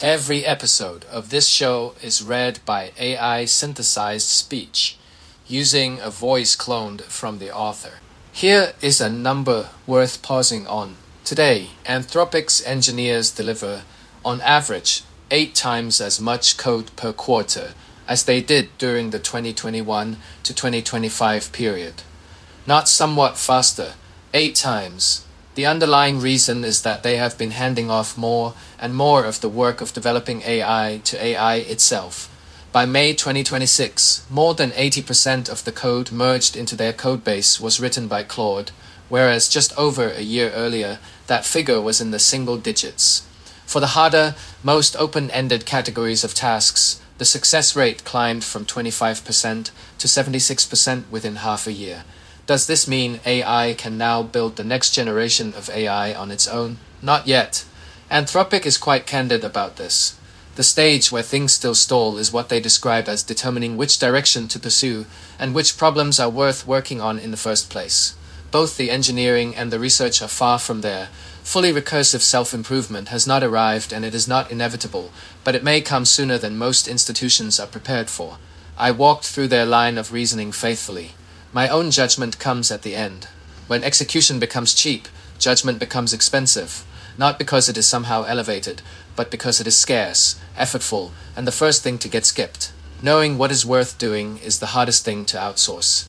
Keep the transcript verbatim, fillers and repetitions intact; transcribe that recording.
Every episode of this show is read by A I synthesized speech, using a voice cloned from the author. Here is a number worth pausing on. Today, Anthropic's engineers deliver, on average, eight times as much code per quarter as they did during the twenty twenty-one to twenty twenty-five period. Not somewhat faster, eight times. The underlying reason is that they have been handing off more and more of the work of developing A I to A I itself. By May twenty twenty-six, more than eighty percent of the code merged into their codebase was written by Claude, whereas just over a year earlier, that figure was in the single digits. For the harder, most open-ended categories of tasks, the success rate climbed from twenty-five percent to seventy-six percent within half a year. Does this mean A I can now build the next generation of A I on its own? Not yet. Anthropic is quite candid about this. The stage where things still stall is what they describe as determining which direction to pursue and which problems are worth working on in the first place. Both the engineering and the research are far from there. Fully recursive self-improvement has not arrived, and it is not inevitable, but it may come sooner than most institutions are prepared for. I walked through their line of reasoning faithfully. My own judgment comes at the end. When execution becomes cheap, judgment becomes expensive, not because it is somehow elevated, but because it is scarce, effortful, and the first thing to get skipped. Knowing what is worth doing is the hardest thing to outsource.